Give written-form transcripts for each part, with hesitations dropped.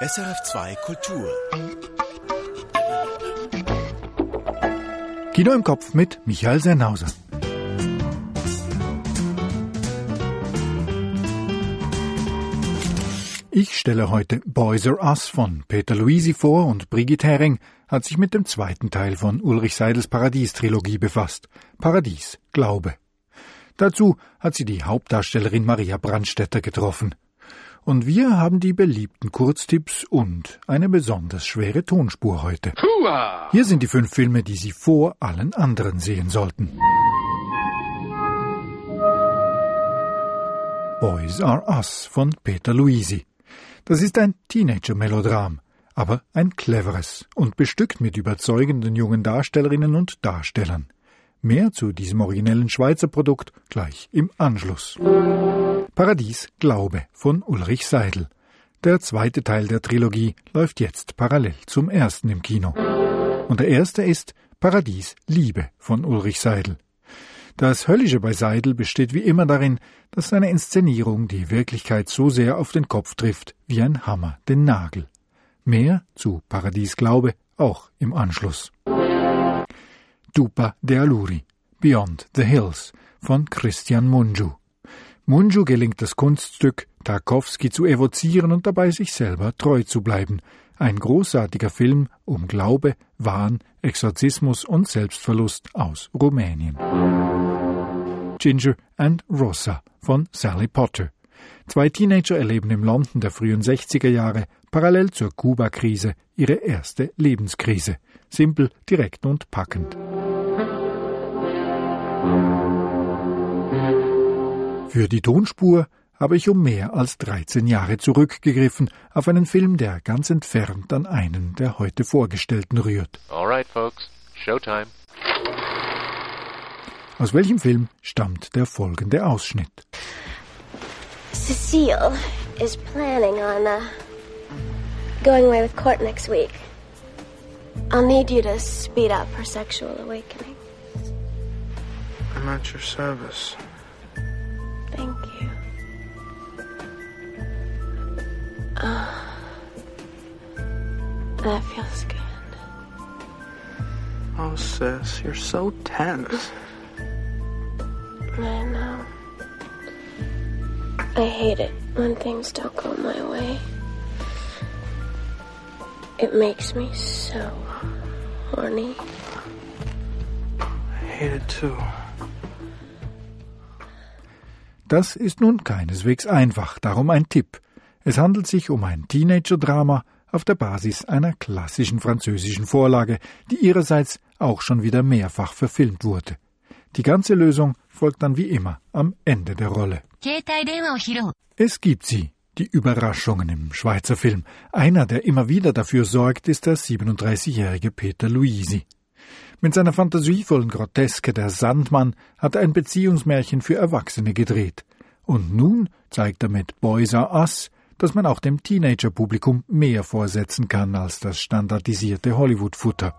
SRF2 Kultur. Kino im Kopf mit Michael Sennhauser. Ich stelle heute Boys Are Us von Peter Luisi vor und Brigitte Hering hat sich mit dem zweiten Teil von Ulrich Seidels Paradies-Trilogie befasst. Paradies, Glaube. Dazu hat sie die Hauptdarstellerin Maria Brandstätter getroffen. Und wir haben die beliebten Kurztipps und eine besonders schwere Tonspur heute. Hier sind die 5 Filme, die Sie vor allen anderen sehen sollten. Boys Are Us von Peter Luisi. Das ist ein Teenager-Melodram, aber ein cleveres und bestückt mit überzeugenden jungen Darstellerinnen und Darstellern. Mehr zu diesem originellen Schweizer Produkt gleich im Anschluss. Paradies, Glaube von Ulrich Seidel. Der zweite Teil der Trilogie läuft jetzt parallel zum ersten im Kino. Und der erste ist Paradies, Liebe von Ulrich Seidel. Das Höllische bei Seidel besteht wie immer darin, dass seine Inszenierung die Wirklichkeit so sehr auf den Kopf trifft, wie ein Hammer den Nagel. Mehr zu Paradies, Glaube auch im Anschluss. Tupa de Alluri, Beyond the Hills von Christian Mungiu. Mungiu gelingt das Kunststück, Tarkovsky zu evozieren und dabei sich selber treu zu bleiben. Ein großartiger Film um Glaube, Wahn, Exorzismus und Selbstverlust aus Rumänien. Ginger and Rosa von Sally Potter. 2 Teenager erleben im London der frühen 60er Jahre parallel zur Kuba-Krise ihre erste Lebenskrise. Simpel, direkt und packend. Für die Tonspur habe ich um mehr als 13 Jahre zurückgegriffen auf einen Film, der ganz entfernt an einen der heute vorgestellten rührt. Alright, folks, Showtime. Aus welchem Film stammt der folgende Ausschnitt? Cecile is planning on going away with Court next week. I'll need you to speed up her sexual awakening. I'm at your service. Thank you. That feels good. Oh, sis, you're so tense. I know. I hate it when things don't go my way. It makes me so horny. I hate it too. Das ist nun keineswegs einfach, darum ein Tipp. Es handelt sich um ein Teenager-Drama auf der Basis einer klassischen französischen Vorlage, die ihrerseits auch schon wieder mehrfach verfilmt wurde. Die ganze Lösung folgt dann wie immer am Ende der Rolle. Es gibt sie, die Überraschungen im Schweizer Film. Einer, der immer wieder dafür sorgt, ist der 37-jährige Peter Luisi. Mit seiner fantasievollen Groteske Der Sandmann hat er ein Beziehungsmärchen für Erwachsene gedreht. Und nun zeigt er mit Boys Are Us, dass man auch dem Teenager-Publikum mehr vorsetzen kann als das standardisierte Hollywood-Futter.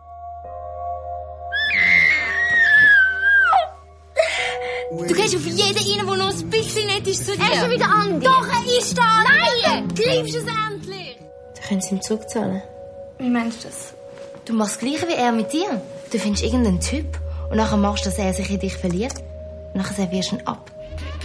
Du gehst auf jeden rein, der noch ein bisschen nett ist zu dir. Er ist schon wieder an dir. Doch, er ist da. Nein! Du liebst es endlich. Du könntest ihm zurückzahlen. Wie meinst du das? Du machst das Gleiche wie er mit dir. Du findest irgendeinen Typ und nachher machst du, dass er sich in dich verliert. Und nachher servierst du ihn ab.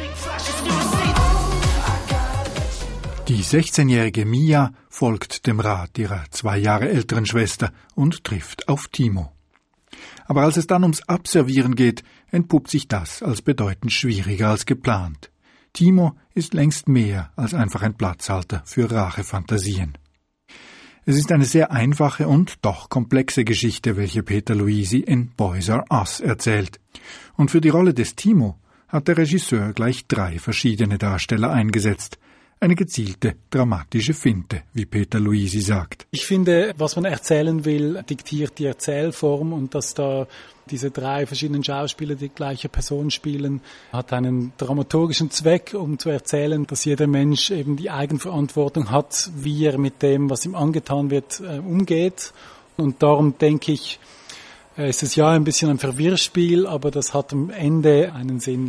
Die 16-jährige Mia folgt dem Rat ihrer 2 Jahre älteren Schwester und trifft auf Timo. Aber als es dann ums Abservieren geht, entpuppt sich das als bedeutend schwieriger als geplant. Timo ist längst mehr als einfach ein Platzhalter für Rachefantasien. Es ist eine sehr einfache und doch komplexe Geschichte, welche Peter Luisi in Boys Are Us erzählt. Und für die Rolle des Timo hat der Regisseur gleich 3 verschiedene Darsteller eingesetzt. Eine gezielte, dramatische Finte, wie Peter Luisi sagt. Ich finde, was man erzählen will, diktiert die Erzählform, und dass da diese 3 verschiedenen Schauspieler die gleiche Person spielen, hat einen dramaturgischen Zweck, um zu erzählen, dass jeder Mensch eben die Eigenverantwortung hat, wie er mit dem, was ihm angetan wird, umgeht. Und darum denke ich, ist es ja ein bisschen ein Verwirrspiel, aber das hat am Ende einen Sinn.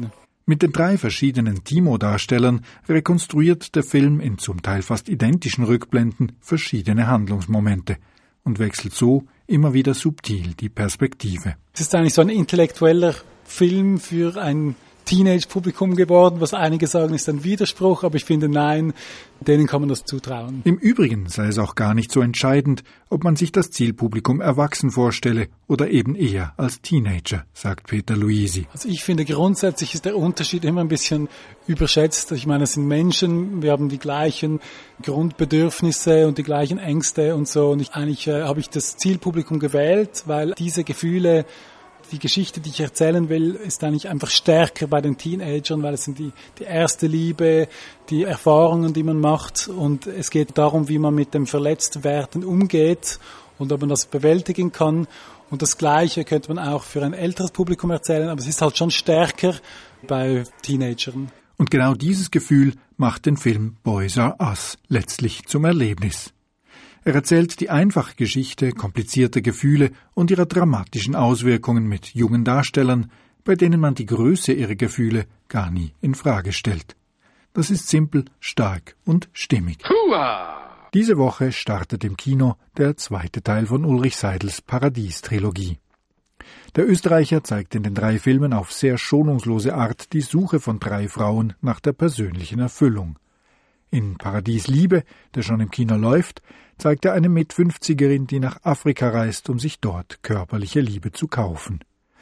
Mit den 3 verschiedenen Timo-Darstellern rekonstruiert der Film in zum Teil fast identischen Rückblenden verschiedene Handlungsmomente und wechselt so immer wieder subtil die Perspektive. Es ist eigentlich so ein intellektueller Film für ein Teenage-Publikum geworden, was einige sagen, ist ein Widerspruch, aber ich finde, nein, denen kann man das zutrauen. Im Übrigen sei es auch gar nicht so entscheidend, ob man sich das Zielpublikum erwachsen vorstelle oder eben eher als Teenager, sagt Peter Luisi. Also ich finde, grundsätzlich ist der Unterschied immer ein bisschen überschätzt. Ich meine, es sind Menschen, wir haben die gleichen Grundbedürfnisse und die gleichen Ängste und so. Und eigentlich habe ich das Zielpublikum gewählt, weil diese Gefühle, die Geschichte, die ich erzählen will, ist eigentlich einfach stärker bei den Teenagern, weil es sind die erste Liebe, die Erfahrungen, die man macht, und es geht darum, wie man mit dem Verletztwerden umgeht und ob man das bewältigen kann. Und das Gleiche könnte man auch für ein älteres Publikum erzählen, aber es ist halt schon stärker bei Teenagern. Und genau dieses Gefühl macht den Film Boys Are Us letztlich zum Erlebnis. Er erzählt die einfache Geschichte komplizierter Gefühle und ihrer dramatischen Auswirkungen mit jungen Darstellern, bei denen man die Größe ihrer Gefühle gar nie in Frage stellt. Das ist simpel, stark und stimmig. Diese Woche startet im Kino der 2. Teil von Ulrich Seidels Paradies-Trilogie. Der Österreicher zeigt in den 3 Filmen auf sehr schonungslose Art die Suche von 3 Frauen nach der persönlichen Erfüllung. In Paradies Liebe, der schon im Kino läuft, zeigt er eine Mit-50erin, die nach Afrika reist, um sich dort körperliche Liebe zu kaufen.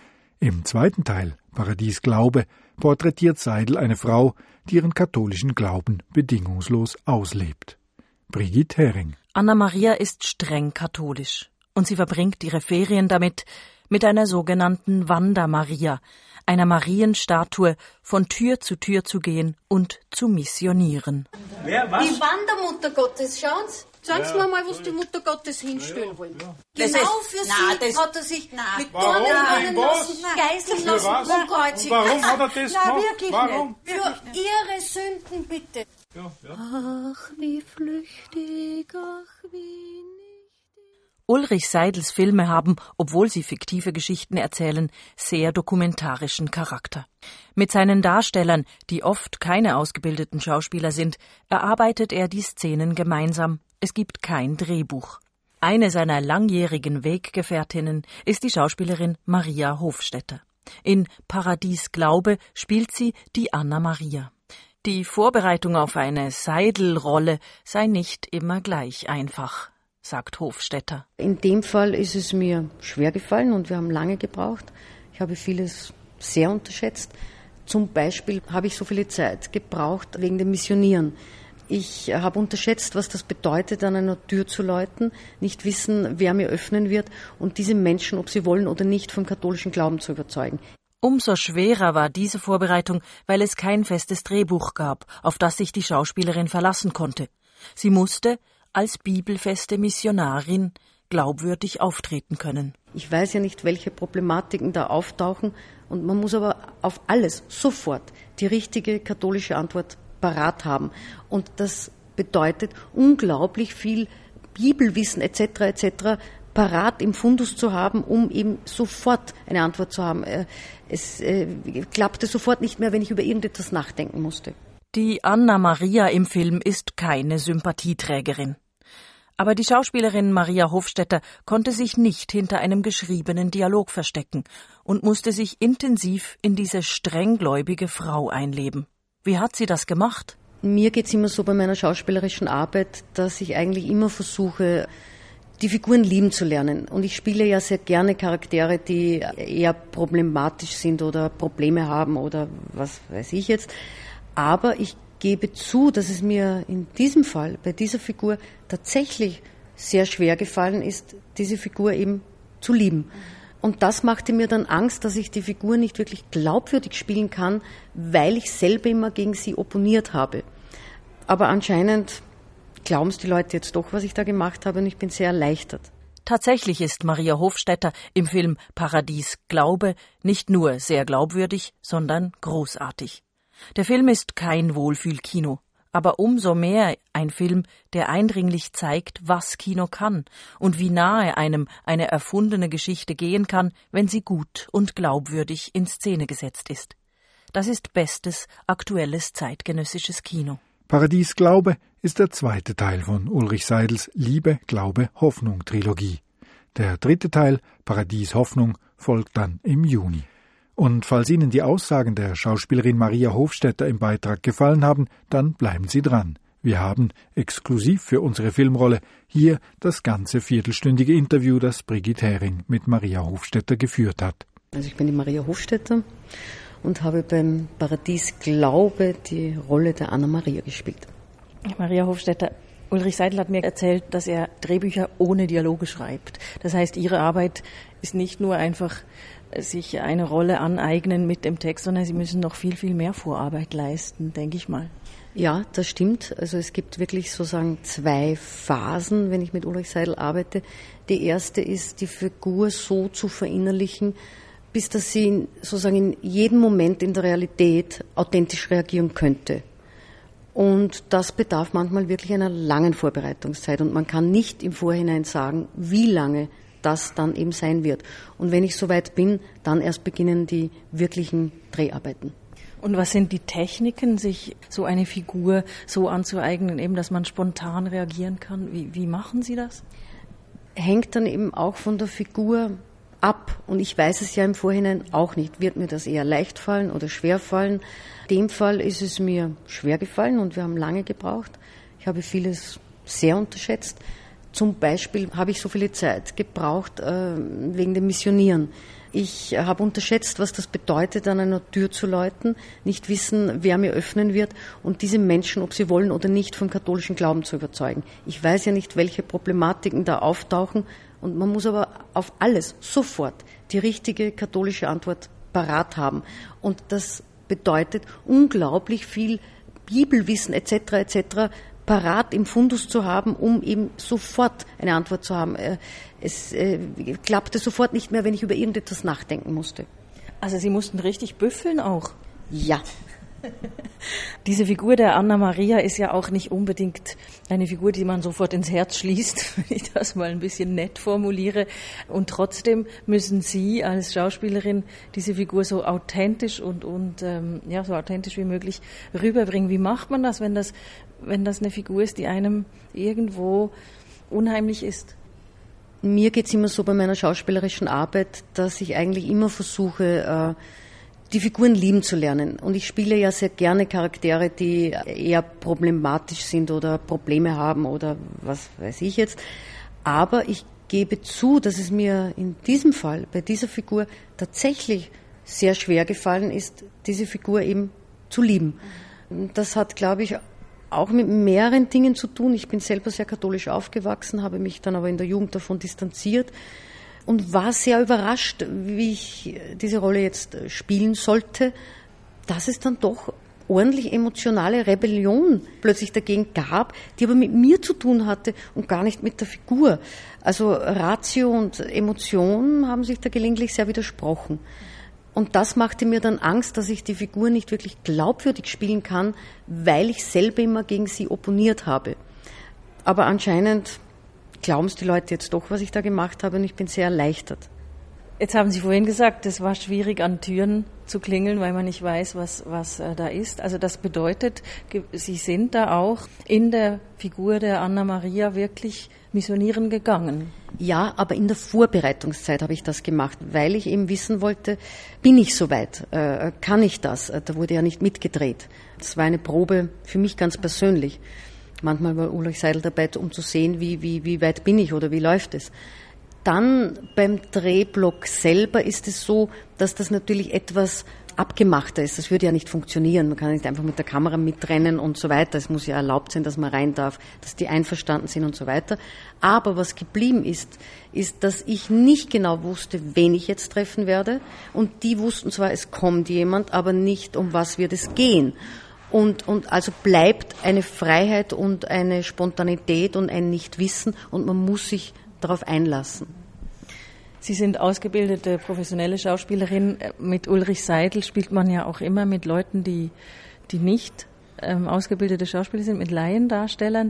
Im 2. Teil, Paradies Glaube, porträtiert Seidel eine Frau, die ihren katholischen Glauben bedingungslos auslebt. Brigitte Hering. Anna-Maria ist streng katholisch und sie verbringt ihre Ferien damit, mit einer sogenannten Wandermaria, einer Marienstatue, von Tür zu gehen und zu missionieren. Wer, was? Die Wandermutter Gottes, schauen Sie. Sagen Sie mir mal, was die Mutter Gottes hinstellen wollen. Genau für sie hat er sich mit Dornen brennen lassen, geißeln lassen und kreuzigen. Warum hat er das gemacht? Wirklich Warum? nicht. Für ihre Sünden, bitte. Ja. Ach, wie flüchtig, ach, wie nicht. Ulrich Seidels Filme haben, obwohl sie fiktive Geschichten erzählen, sehr dokumentarischen Charakter. Mit seinen Darstellern, die oft keine ausgebildeten Schauspieler sind, erarbeitet er die Szenen gemeinsam. Es gibt kein Drehbuch. Eine seiner langjährigen Weggefährtinnen ist die Schauspielerin Maria Hofstetter. In Paradies Glaube spielt sie die Anna-Maria. Die Vorbereitung auf eine Seidel-Rolle sei nicht immer gleich einfach, sagt Hofstetter. In dem Fall ist es mir schwer gefallen und wir haben lange gebraucht. Ich habe vieles sehr unterschätzt. Zum Beispiel habe ich so viele Zeit gebraucht wegen dem Missionieren. Ich habe unterschätzt, was das bedeutet, an einer Tür zu läuten, nicht wissen, wer mir öffnen wird und diese Menschen, ob sie wollen oder nicht, vom katholischen Glauben zu überzeugen. Umso schwerer war diese Vorbereitung, weil es kein festes Drehbuch gab, auf das sich die Schauspielerin verlassen konnte. Sie musste als bibelfeste Missionarin glaubwürdig auftreten können. Ich weiß ja nicht, welche Problematiken da auftauchen und man muss aber auf alles sofort die richtige katholische Antwort parat haben. Und das bedeutet unglaublich viel Bibelwissen etc. parat im Fundus zu haben, um eben sofort eine Antwort zu haben. Es klappte sofort nicht mehr, wenn ich über irgendetwas nachdenken musste. Die Anna-Maria im Film ist keine Sympathieträgerin. Aber die Schauspielerin Maria Hofstetter konnte sich nicht hinter einem geschriebenen Dialog verstecken und musste sich intensiv in diese strenggläubige Frau einleben. Wie hat sie das gemacht? Mir geht's immer so bei meiner schauspielerischen Arbeit, dass ich eigentlich immer versuche, die Figuren lieben zu lernen. Und ich spiele ja sehr gerne Charaktere, die eher problematisch sind oder Probleme haben oder was weiß ich jetzt. Aber ich gebe zu, dass es mir in diesem Fall, bei dieser Figur, tatsächlich sehr schwer gefallen ist, diese Figur eben zu lieben. Und das machte mir dann Angst, dass ich die Figur nicht wirklich glaubwürdig spielen kann, weil ich selber immer gegen sie opponiert habe. Aber anscheinend glauben es die Leute jetzt doch, was ich da gemacht habe, und ich bin sehr erleichtert. Tatsächlich ist Maria Hofstetter im Film Paradies Glaube nicht nur sehr glaubwürdig, sondern großartig. Der Film ist kein Wohlfühlkino, aber umso mehr ein Film, der eindringlich zeigt, was Kino kann und wie nahe einem eine erfundene Geschichte gehen kann, wenn sie gut und glaubwürdig in Szene gesetzt ist. Das ist bestes, aktuelles zeitgenössisches Kino. Paradies Glaube ist der zweite Teil von Ulrich Seidels Liebe, Glaube, Hoffnung Trilogie. Der dritte Teil, Paradies Hoffnung, folgt dann im Juni. Und falls Ihnen die Aussagen der Schauspielerin Maria Hofstetter im Beitrag gefallen haben, dann bleiben Sie dran. Wir haben, exklusiv für unsere Filmrolle, hier das ganze viertelstündige Interview, das Brigitte Hering mit Maria Hofstetter geführt hat. Also ich bin die Maria Hofstetter und habe beim Paradies Glaube die Rolle der Anna-Maria gespielt. Maria Hofstetter, Ulrich Seidel hat mir erzählt, dass er Drehbücher ohne Dialoge schreibt. Das heißt, Ihre Arbeit ist nicht nur einfach sich eine Rolle aneignen mit dem Text, sondern Sie müssen noch viel, viel mehr Vorarbeit leisten, denke ich mal. Ja, das stimmt. Also es gibt wirklich sozusagen 2 Phasen, wenn ich mit Ulrich Seidel arbeite. Die erste ist, die Figur so zu verinnerlichen, bis dass sie sozusagen in jedem Moment in der Realität authentisch reagieren könnte. Und das bedarf manchmal wirklich einer langen Vorbereitungszeit. Und man kann nicht im Vorhinein sagen, wie lange das dann eben sein wird. Und wenn ich soweit bin, dann erst beginnen die wirklichen Dreharbeiten. Und was sind die Techniken, sich so eine Figur so anzueignen, eben, dass man spontan reagieren kann? Wie machen Sie das? Hängt dann eben auch von der Figur ab. Und ich weiß es ja im Vorhinein auch nicht. Wird mir das eher leicht fallen oder schwer fallen? In dem Fall ist es mir schwer gefallen und wir haben lange gebraucht. Ich habe vieles sehr unterschätzt. Zum Beispiel habe ich so viele Zeit gebraucht wegen dem Missionieren. Ich habe unterschätzt, was das bedeutet, an einer Tür zu läuten, nicht wissen, wer mir öffnen wird und diese Menschen, ob sie wollen oder nicht, vom katholischen Glauben zu überzeugen. Ich weiß ja nicht, welche Problematiken da auftauchen und man muss aber auf alles sofort die richtige katholische Antwort parat haben. Und das bedeutet unglaublich viel Bibelwissen etc. parat im Fundus zu haben, um eben sofort eine Antwort zu haben. Es klappte sofort nicht mehr, wenn ich über irgendetwas nachdenken musste. Also Sie mussten richtig büffeln auch? Ja. Diese Figur der Anna-Maria ist ja auch nicht unbedingt eine Figur, die man sofort ins Herz schließt, wenn ich das mal ein bisschen nett formuliere. Und trotzdem müssen Sie als Schauspielerin diese Figur so authentisch und so authentisch wie möglich rüberbringen. Wie macht man das, wenn das eine Figur ist, die einem irgendwo unheimlich ist? Mir geht's immer so bei meiner schauspielerischen Arbeit, dass ich eigentlich immer versuche, die Figuren lieben zu lernen. Und ich spiele ja sehr gerne Charaktere, die eher problematisch sind oder Probleme haben oder was weiß ich jetzt. Aber ich gebe zu, dass es mir in diesem Fall, bei dieser Figur, tatsächlich sehr schwer gefallen ist, diese Figur eben zu lieben. Das hat, glaube ich, auch mit mehreren Dingen zu tun. Ich bin selber sehr katholisch aufgewachsen, habe mich dann aber in der Jugend davon distanziert und war sehr überrascht, wie ich diese Rolle jetzt spielen sollte, dass es dann doch ordentlich emotionale Rebellion plötzlich dagegen gab, die aber mit mir zu tun hatte und gar nicht mit der Figur. Also Ratio und Emotion haben sich da gelegentlich sehr widersprochen. Und das machte mir dann Angst, dass ich die Figur nicht wirklich glaubwürdig spielen kann, weil ich selber immer gegen sie opponiert habe. Aber anscheinend glauben es die Leute jetzt doch, was ich da gemacht habe, und ich bin sehr erleichtert. Jetzt haben Sie vorhin gesagt, es war schwierig, an Türen zu klingeln, weil man nicht weiß, was da ist. Also das bedeutet, Sie sind da auch in der Figur der Anna-Maria wirklich missionieren gegangen. Ja, aber in der Vorbereitungszeit habe ich das gemacht, weil ich eben wissen wollte, bin ich soweit? Kann ich das? Da wurde ja nicht mitgedreht. Das war eine Probe für mich ganz persönlich. Manchmal war Ulrich Seidel dabei, um zu sehen, wie weit bin ich oder wie läuft es. Dann beim Drehblock selber ist es so, dass das natürlich etwas abgemachter ist. Das würde ja nicht funktionieren. Man kann nicht einfach mit der Kamera mitrennen und so weiter. Es muss ja erlaubt sein, dass man rein darf, dass die einverstanden sind und so weiter. Aber was geblieben ist, dass ich nicht genau wusste, wen ich jetzt treffen werde. Und die wussten zwar, es kommt jemand, aber nicht, um was wird es gehen. Und also bleibt eine Freiheit und eine Spontanität und ein Nichtwissen und man muss sich darauf einlassen. Sie sind ausgebildete professionelle Schauspielerin. Mit Ulrich Seidel spielt man ja auch immer mit Leuten, die nicht ausgebildete Schauspieler sind, mit Laiendarstellern.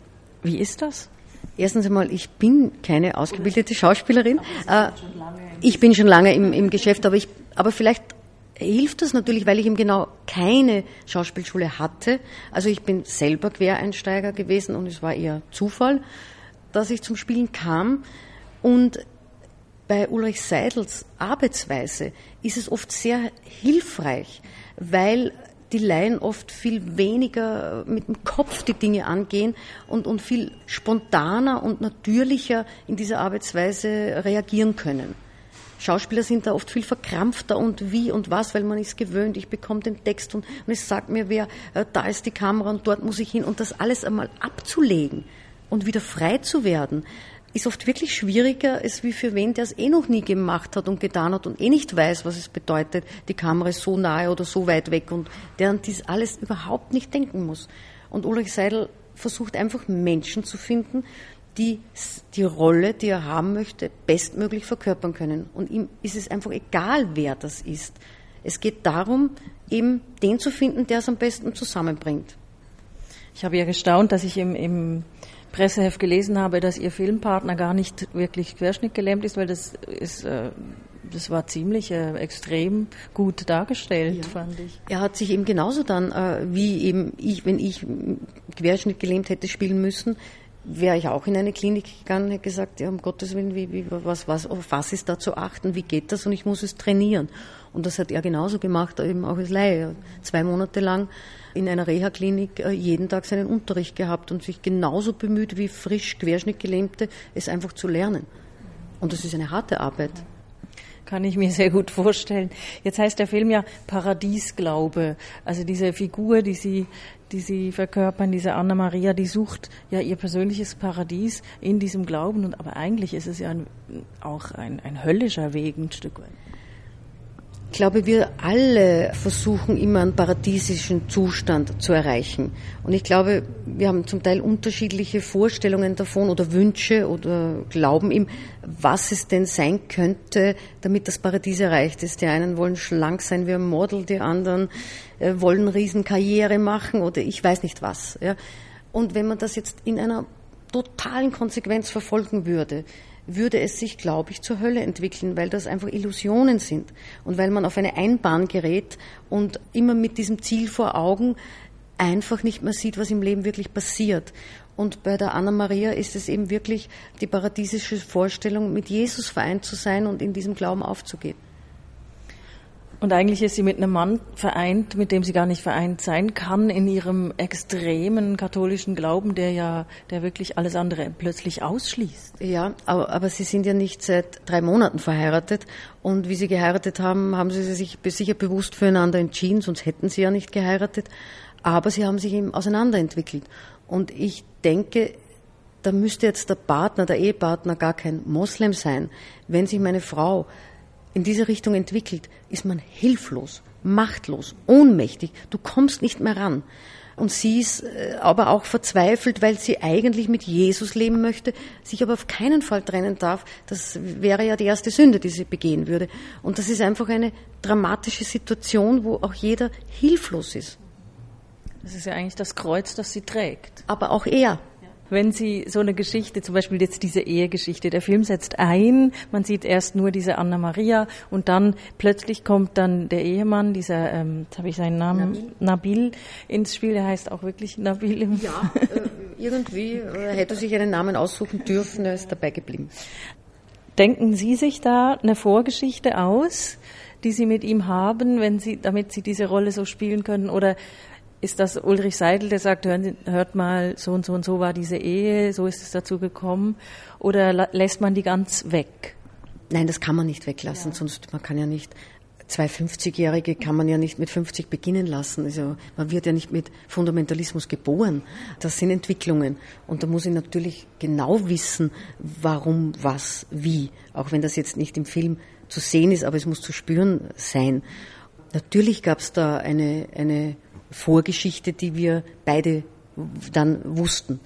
Wie ist das? Erstens einmal, ich bin keine ausgebildete Schauspielerin. Ich bin schon lange im Geschäft, aber vielleicht hilft das natürlich, weil ich eben genau keine Schauspielschule hatte. Also ich bin selber Quereinsteiger gewesen und es war eher Zufall, dass ich zum Spielen kam. Und bei Ulrich Seidels Arbeitsweise ist es oft sehr hilfreich, weil die Laien oft viel weniger mit dem Kopf die Dinge angehen und viel spontaner und natürlicher in dieser Arbeitsweise reagieren können. Schauspieler sind da oft viel verkrampfter und wie und was, weil man ist gewöhnt, ich bekomme den Text und es sagt mir wer, da ist die Kamera und dort muss ich hin und das alles einmal abzulegen und wieder frei zu werden, ist oft wirklich schwieriger, als wie für wen, der es noch nie gemacht hat und getan hat und nicht weiß, was es bedeutet, die Kamera ist so nahe oder so weit weg und der an dies alles überhaupt nicht denken muss. Und Ulrich Seidel versucht einfach Menschen zu finden, die die Rolle, die er haben möchte, bestmöglich verkörpern können. Und ihm ist es einfach egal, wer das ist. Es geht darum, eben den zu finden, der es am besten zusammenbringt. Ich habe ja gestaunt, dass ich im Presseheft gelesen habe, dass Ihr Filmpartner gar nicht wirklich querschnittgelähmt ist, weil das war ziemlich extrem gut dargestellt, fand ich. Er hat sich eben genauso dann, wie eben ich, wenn ich querschnittgelähmt hätte spielen müssen, wäre ich auch in eine Klinik gegangen, hätte gesagt, ja, um Gottes Willen, auf was ist da zu achten, wie geht das und ich muss es trainieren. Und das hat er genauso gemacht, eben auch als Laie. 2 Monate lang in einer Reha-Klinik jeden Tag seinen Unterricht gehabt und sich genauso bemüht wie frisch Querschnittgelähmte, es einfach zu lernen. Und das ist eine harte Arbeit. Kann ich mir sehr gut vorstellen. Jetzt heißt der Film ja Paradiesglaube. Also diese Figur, die Sie verkörpern, diese Anna Maria, die sucht ja ihr persönliches Paradies in diesem Glauben. Aber eigentlich ist es ja auch ein höllischer Weg ein Stück weit. Ich glaube, wir alle versuchen immer einen paradiesischen Zustand zu erreichen. Und ich glaube, wir haben zum Teil unterschiedliche Vorstellungen davon oder Wünsche oder glauben ihm, was es denn sein könnte, damit das Paradies erreicht ist. Die einen wollen schlank sein wie ein Model, die anderen wollen Riesenkarriere machen oder ich weiß nicht was. Ja. Und wenn man das jetzt in einer totalen Konsequenz verfolgen würde es sich, glaube ich, zur Hölle entwickeln, weil das einfach Illusionen sind und weil man auf eine Einbahn gerät und immer mit diesem Ziel vor Augen einfach nicht mehr sieht, was im Leben wirklich passiert. Und bei der Anna Maria ist es eben wirklich die paradiesische Vorstellung, mit Jesus vereint zu sein und in diesem Glauben aufzugehen. Und eigentlich ist sie mit einem Mann vereint, mit dem sie gar nicht vereint sein kann, in ihrem extremen katholischen Glauben, der wirklich alles andere plötzlich ausschließt. Ja, aber sie sind ja nicht seit 3 Monaten verheiratet. Und wie sie geheiratet haben, haben sie sich sicher bewusst füreinander entschieden, sonst hätten sie ja nicht geheiratet. Aber sie haben sich eben auseinanderentwickelt. Und ich denke, da müsste jetzt der Ehepartner gar kein Moslem sein. Wenn sich meine Frau in diese Richtung entwickelt, ist man hilflos, machtlos, ohnmächtig. Du kommst nicht mehr ran. Und sie ist aber auch verzweifelt, weil sie eigentlich mit Jesus leben möchte, sich aber auf keinen Fall trennen darf. Das wäre ja die erste Sünde, die sie begehen würde. Und das ist einfach eine dramatische Situation, wo auch jeder hilflos ist. Das ist ja eigentlich das Kreuz, das sie trägt. Aber auch er. Wenn Sie so eine Geschichte, zum Beispiel jetzt diese Ehegeschichte, der Film setzt ein, man sieht erst nur diese Anna Maria und dann plötzlich kommt dann der Ehemann, dieser, jetzt habe ich seinen Namen, Nabil ins Spiel, der heißt auch wirklich Nabil. Ja, irgendwie hätte sich einen Namen aussuchen dürfen, er ist dabei geblieben. Denken Sie sich da eine Vorgeschichte aus, die Sie mit ihm haben, damit Sie diese Rolle so spielen können, oder ist das Ulrich Seidel, der sagt, hört mal, so und so und so war diese Ehe, so ist es dazu gekommen? Oder lässt man die ganz weg? Nein, das kann man nicht weglassen, sonst man kann ja nicht, 2 50-Jährige kann man ja nicht mit 50 beginnen lassen. Also man wird ja nicht mit Fundamentalismus geboren. Das sind Entwicklungen. Und da muss ich natürlich genau wissen, warum, was, wie. Auch wenn das jetzt nicht im Film zu sehen ist, aber es muss zu spüren sein. Natürlich gab es da eine Vorgeschichte, die wir beide dann wussten.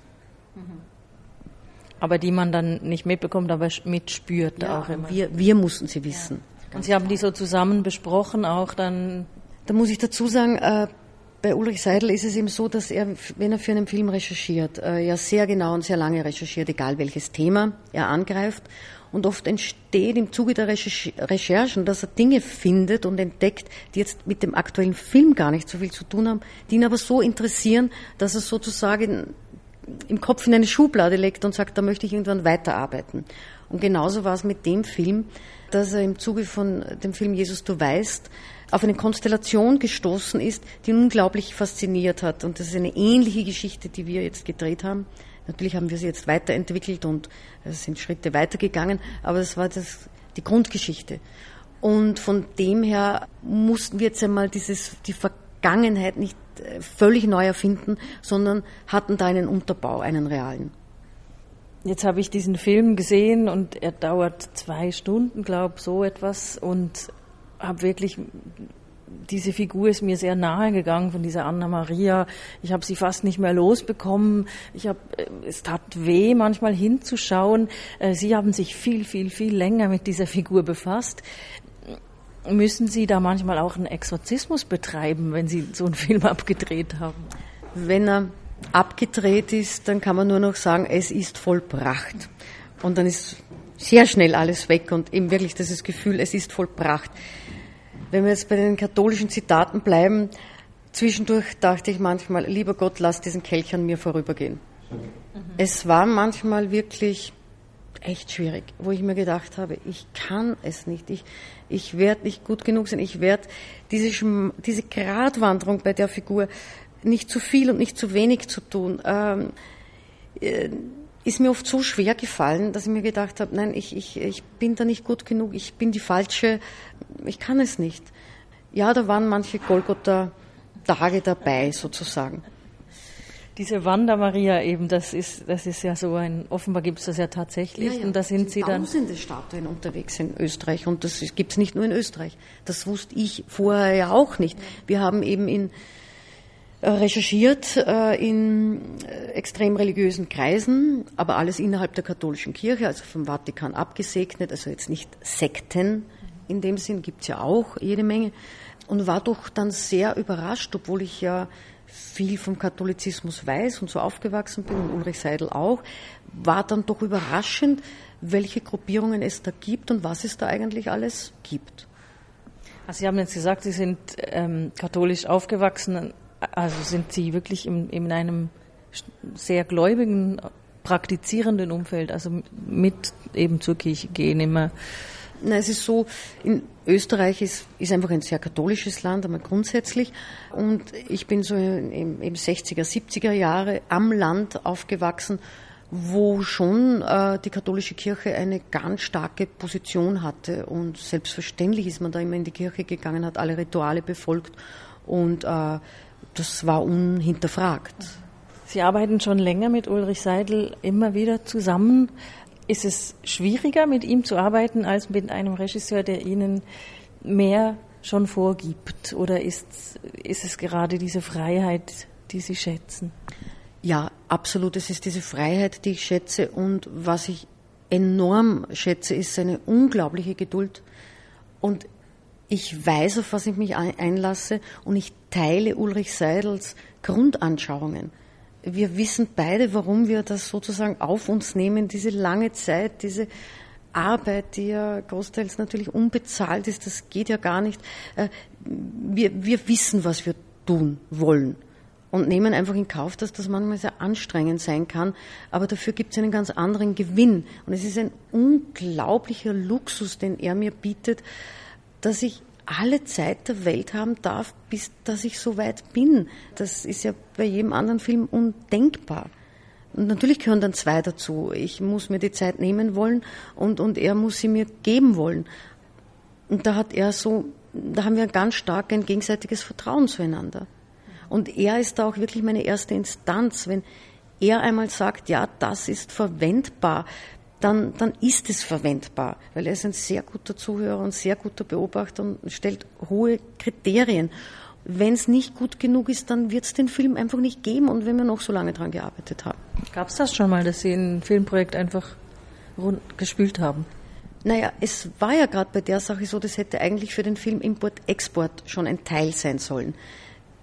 Aber die man dann nicht mitbekommt, aber mitspürt auch immer. Wir mussten sie wissen. Und Sie haben die so zusammen besprochen auch dann? Da muss ich dazu sagen, Bei Ulrich Seidel ist es eben so, dass er, wenn er für einen Film recherchiert, ja sehr genau und sehr lange recherchiert, egal welches Thema er angreift. Und oft entsteht im Zuge der Recherchen, dass er Dinge findet und entdeckt, die jetzt mit dem aktuellen Film gar nicht so viel zu tun haben, die ihn aber so interessieren, dass er sozusagen im Kopf in eine Schublade legt und sagt, da möchte ich irgendwann weiterarbeiten. Und genauso war es mit dem Film, dass er im Zuge von dem Film Jesus, du weißt, auf eine Konstellation gestoßen ist, die ihn unglaublich fasziniert hat. Und das ist eine ähnliche Geschichte, die wir jetzt gedreht haben. Natürlich haben wir sie jetzt weiterentwickelt und es sind Schritte weitergegangen, aber das war die Grundgeschichte. Und von dem her mussten wir jetzt einmal die Vergangenheit nicht völlig neu erfinden, sondern hatten da einen Unterbau, einen realen. Jetzt habe ich diesen Film gesehen und er dauert 2 Stunden, glaube ich, so etwas, und habe wirklich, diese Figur ist mir sehr nahe gegangen von dieser Anna Maria. Ich habe sie fast nicht mehr losbekommen. Es tat weh, manchmal hinzuschauen. Sie haben sich viel, viel, viel länger mit dieser Figur befasst. Müssen Sie da manchmal auch einen Exorzismus betreiben, wenn Sie so einen Film abgedreht haben? Wenn er abgedreht ist, dann kann man nur noch sagen, es ist vollbracht. Und dann ist sehr schnell alles weg und eben wirklich dieses Gefühl, es ist vollbracht. Wenn wir jetzt bei den katholischen Zitaten bleiben, zwischendurch dachte ich manchmal, lieber Gott, lass diesen Kelch an mir vorübergehen. Es war manchmal wirklich echt schwierig, wo ich mir gedacht habe, ich kann es nicht, ich werde nicht gut genug sein, ich werde diese Gratwanderung bei der Figur, nicht zu viel und nicht zu wenig zu tun, ist mir oft so schwer gefallen, dass ich mir gedacht habe, nein, ich bin da nicht gut genug, ich bin die Falsche, ich kann es nicht. Ja, da waren manche Golgotha-Tage dabei, sozusagen. Diese Wanda Maria eben, das ist ja so offenbar gibt es das ja tatsächlich. Ja, und da sind Sie dann... Tausende Statuen unterwegs in Österreich und das gibt es nicht nur in Österreich. Das wusste ich vorher ja auch nicht. Wir haben eben recherchiert in extrem religiösen Kreisen, aber alles innerhalb der katholischen Kirche, also vom Vatikan abgesegnet, also jetzt nicht Sekten in dem Sinn, gibt's ja auch jede Menge, und war doch dann sehr überrascht, obwohl ich ja viel vom Katholizismus weiß und so aufgewachsen bin und Ulrich Seidel auch, war dann doch überraschend, welche Gruppierungen es da gibt und was es da eigentlich alles gibt. Also Sie haben jetzt gesagt, Sie sind katholisch aufgewachsen. Also sind Sie wirklich in einem sehr gläubigen, praktizierenden Umfeld, also mit eben zur Kirche gehen immer? Na, es ist so, in Österreich ist einfach ein sehr katholisches Land, einmal grundsätzlich. Und ich bin so im 60er, 70er Jahre am Land aufgewachsen, wo schon die katholische Kirche eine ganz starke Position hatte. Und selbstverständlich ist man da immer in die Kirche gegangen, hat alle Rituale befolgt und das war unhinterfragt. Sie arbeiten schon länger mit Ulrich Seidel immer wieder zusammen. Ist es schwieriger, mit ihm zu arbeiten, als mit einem Regisseur, der Ihnen mehr schon vorgibt? Oder ist es gerade diese Freiheit, die Sie schätzen? Ja, absolut. Es ist diese Freiheit, die ich schätze. Und was ich enorm schätze, ist seine unglaubliche Geduld. Und ich weiß, auf was ich mich einlasse. Und ich teile Ulrich Seidels Grundanschauungen. Wir wissen beide, warum wir das sozusagen auf uns nehmen, diese lange Zeit, diese Arbeit, die ja großteils natürlich unbezahlt ist, das geht ja gar nicht. Wir wissen, was wir tun wollen und nehmen einfach in Kauf, dass das manchmal sehr anstrengend sein kann, aber dafür gibt es einen ganz anderen Gewinn. Und es ist ein unglaublicher Luxus, den er mir bietet, dass ich alle Zeit der Welt haben darf, bis dass ich so weit bin. Das ist ja bei jedem anderen Film undenkbar. Und natürlich gehören dann 2 dazu. Ich muss mir die Zeit nehmen wollen und er muss sie mir geben wollen. Und da haben wir ganz stark ein gegenseitiges Vertrauen zueinander. Und er ist da auch wirklich meine erste Instanz. Wenn er einmal sagt, ja, das ist verwendbar, dann ist es verwendbar, weil er ist ein sehr guter Zuhörer und sehr guter Beobachter und stellt hohe Kriterien. Wenn es nicht gut genug ist, dann wird es den Film einfach nicht geben und wenn wir noch so lange dran gearbeitet haben. Gab es das schon mal, dass Sie ein Filmprojekt einfach gespült haben? Naja, es war ja gerade bei der Sache so, das hätte eigentlich für den Film Import-Export schon ein Teil sein sollen.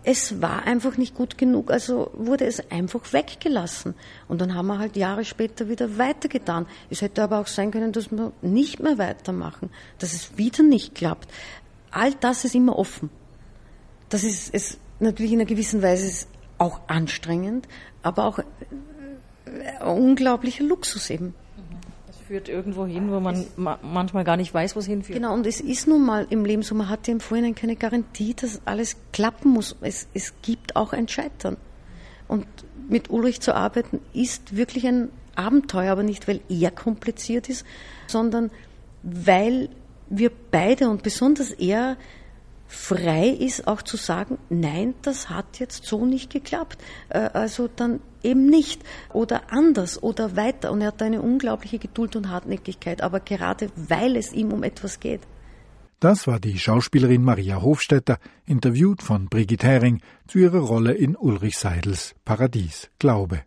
es war einfach nicht gut genug, also wurde es einfach weggelassen. Und dann haben wir halt Jahre später wieder weitergetan. Es hätte aber auch sein können, dass wir nicht mehr weitermachen, dass es wieder nicht klappt. All das ist immer offen. Das ist es natürlich in einer gewissen Weise auch anstrengend, aber auch ein unglaublicher Luxus eben. Das führt irgendwo hin, wo man manchmal gar nicht weiß, wo es hinführt. Genau, und es ist nun mal im Leben so, man hat ja im Vorhinein keine Garantie, dass alles klappen muss. Es gibt auch ein Scheitern. Und mit Ulrich zu arbeiten ist wirklich ein Abenteuer, aber nicht, weil er kompliziert ist, sondern weil wir beide und besonders er frei ist, auch zu sagen, nein, das hat jetzt so nicht geklappt. Also dann eben nicht oder anders oder weiter. Und er hat eine unglaubliche Geduld und Hartnäckigkeit, aber gerade weil es ihm um etwas geht. Das war die Schauspielerin Maria Hofstetter, interviewt von Brigitte Hering zu ihrer Rolle in Ulrich Seidels Paradies, Glaube.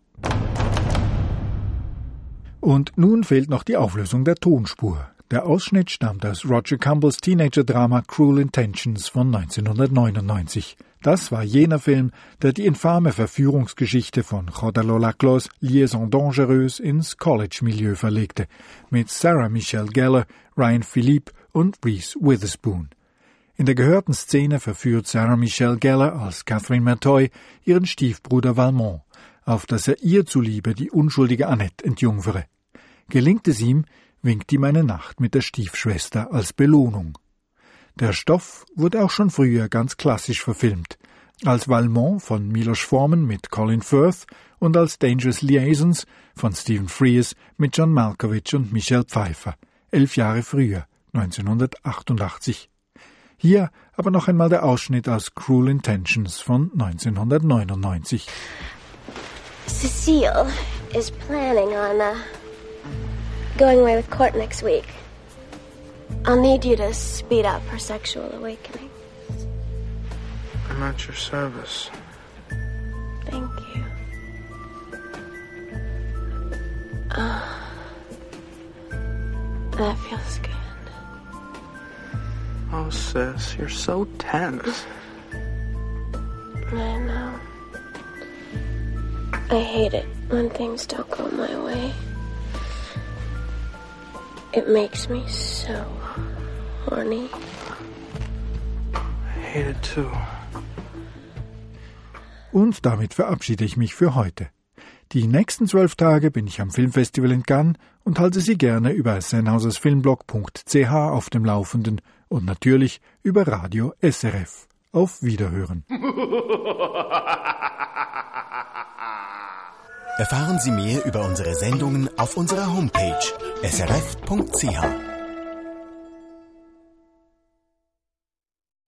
Und nun fehlt noch die Auflösung der Tonspur. Der Ausschnitt stammt aus Roger Campbells Teenager-Drama Cruel Intentions von 1999. Das war jener Film, der die infame Verführungsgeschichte von Jodalo Laclos Liaison Dangereuse ins College-Milieu verlegte, mit Sarah Michelle Gellar, Ryan Philippe und Reese Witherspoon. In der gehörten Szene verführt Sarah Michelle Gellar als Catherine Mertoy ihren Stiefbruder Valmont, auf dass er ihr zuliebe die unschuldige Annette entjungfere. Gelingt es ihm, winkt ihm eine Nacht mit der Stiefschwester als Belohnung. Der Stoff wurde auch schon früher ganz klassisch verfilmt, als Valmont von Milos Forman mit Colin Firth und als Dangerous Liaisons von Stephen Frears mit John Malkovich und Michelle Pfeiffer, 11 Jahre früher, 1988. Hier aber noch einmal der Ausschnitt aus Cruel Intentions von 1999. Cecile is planning on going away with Court next week. I'll need you to speed up her sexual awakening. I'm at your service. Thank you. That feels good. Oh, sis, you're so tense. I know. I hate it when things don't go my way. It makes me so horny. I hate it too. Und damit verabschiede ich mich für heute. Die nächsten 12 Tage bin ich am Filmfestival in Cannes und halte Sie gerne über sennhausersfilmblog.ch auf dem Laufenden und natürlich über Radio SRF. Auf Wiederhören. Erfahren Sie mehr über unsere Sendungen auf unserer Homepage srf.ch.